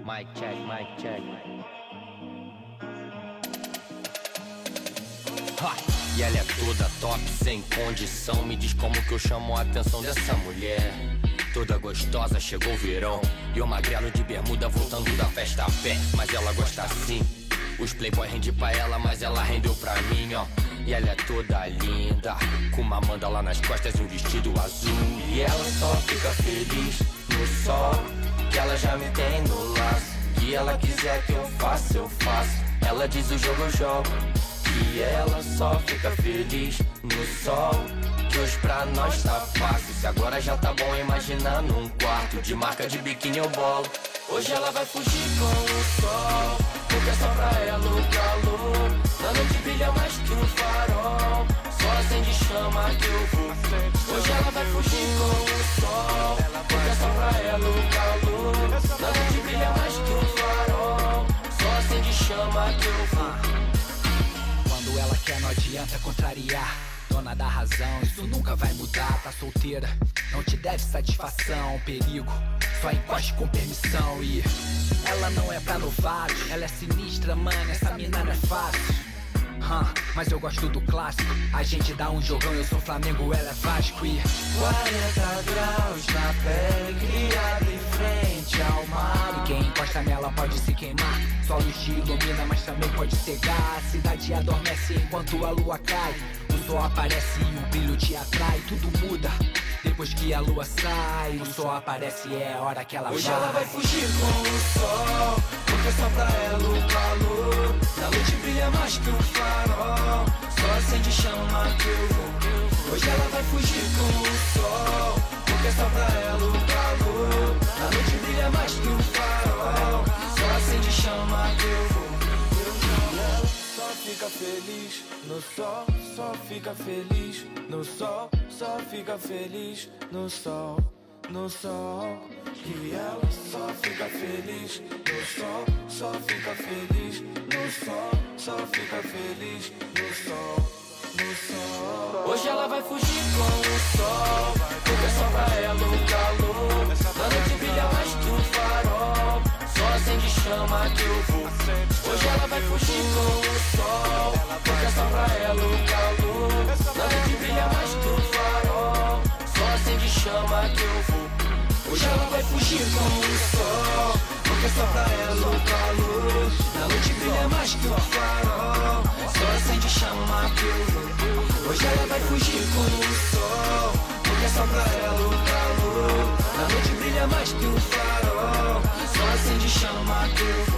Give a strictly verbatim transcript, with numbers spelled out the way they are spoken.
Mic check, mic check. Ha! E ela é toda top, sem condição. Me diz como que eu chamo a atenção dessa mulher. Toda gostosa, chegou o verão. E eu magrelo de bermuda voltando da festa a pé. Mas ela gosta assim. Os playboy rende pra ela, mas ela rendeu pra mim, ó. E ela é toda linda, com uma manda lá nas costas e um vestido azul. E ela só fica feliz no sol, que ela já me tem no laço. Que ela quiser que eu faça, eu faço. Ela diz o jogo, eu jogo. E ela só fica feliz no sol, que hoje pra nós tá fácil. Se agora já tá bom, imagina num quarto de marca de biquíni eu bolo. Hoje ela vai fugir com o sol, porque é só pra ela o calor. Na noite brilha mais que um farol, só acende chama que eu vou. Hoje ela vai fugir com o sol, porque é só pra ela o calor. Na noite brilha mais que um farol, só acende chama que eu vou. Quando ela quer não adianta contrariar, dona da razão, isso nunca vai mudar. Tá solteira, não te deve satisfação. Perigo, só encoste com permissão. E ela não é pra novato, ela é sinistra, mano, essa mina não é fácil. Huh, mas eu gosto do clássico, a gente dá um jogão, eu sou Flamengo, ela é Vasco. E quarenta graus na pele, criada em frente ao mar. E quem encosta nela pode se queimar. Só luz te ilumina, mas também pode cegar. A cidade adormece enquanto a lua cai. O sol aparece e o brilho te atrai. Tudo muda depois que a lua sai. O sol aparece e é a hora que ela Hoje vai. ela vai fugir com o sol, porque só pra ela o calor. Na noite brilha mais que um farol, só acende chama que eu vou. Hoje ela vai fugir com o sol, porque só pra ela o calor. Na noite brilha mais que um farol, só acende chama que eu vou. E ela só fica feliz no sol, só fica feliz no sol, só fica feliz no sol, no sol. E ela só fica feliz no sol, só fica feliz no sol, só fica feliz no sol, no sol. Hoje ela vai fugir com o sol, porque é só pra ela o calor. Na noite brilha mais que um farol, só acende chama que eu vou. Hoje ela vai fugir com o sol, porque é só pra ela o calor. Na noite brilha mais que um farol, só acende chama que eu vou. Hoje ela vai fugir com o sol, porque só pra ela o calor. Na noite brilha mais que um farol, só acende chama que eu vou. Hoje ela vai fugir com o sol, porque só pra ela o calor. Na noite brilha mais que um farol, só acende chama que eu vou.